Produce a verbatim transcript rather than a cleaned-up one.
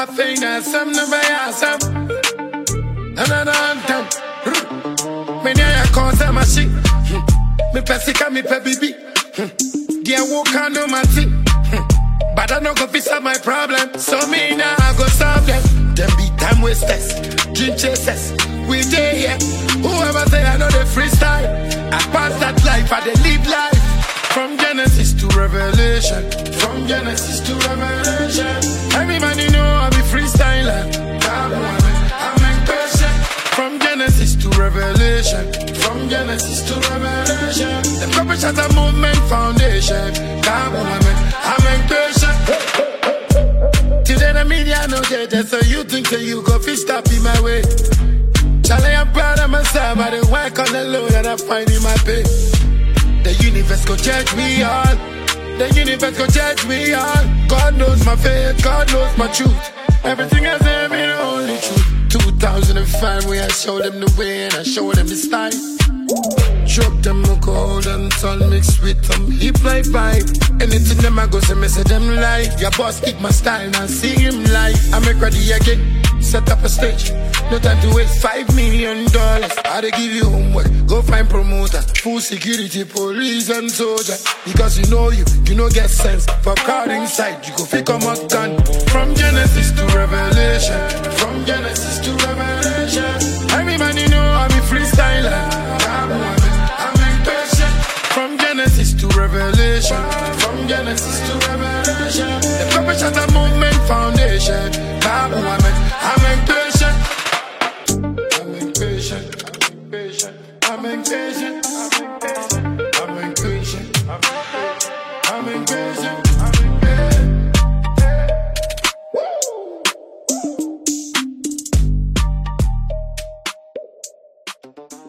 laughing at some never some. Another anthem. Me near cause my shit. Me pesica me pe bibi. Dia walk on no my thing. But I no go fix up my problem. So me now I go solve them. Them be time wasters, dream chasers. We day here. Whoever say I know the freestyle, I pass that life, I dey live life. From Genesis to Revelation, from Genesis to Revelation. Everybody know I be freestyler. I'm impatient. From Genesis to Revelation, from Genesis to Revelation. The purpose of the movement foundation. I'm impatient. Today the media know that, so you think that you go fish stop in my way. Charlie, I'm proud of myself, I didn't work on the load that I find in my pay. The universe go judge me all. The universe go judge me all. God knows my faith, God knows my truth. Everything I say be the only truth. two thousand five, where I showed them the way and I showed them the style. Drop them a gold and sun mixed with some hip life vibe. Anything them I go say, me say them like. Your boss kick my style, now see him live. I make ready again. Set up a stage, no time to waste five million dollars. I dey give you homework, go find promoter, full security, police and soldier. Because you know you, you know get sense. For crowd inside, you go fake come out gun. From Genesis to Revelation, from Genesis to Revelation. Everybody know I'm a freestyler. I'm impatient. From Genesis to Revelation, from Genesis to Revelation. The purpose of the movement foundation. I'm impatient. I'm impatient. I'm impatient. I'm impatient. I'm impatient. I'm impatient.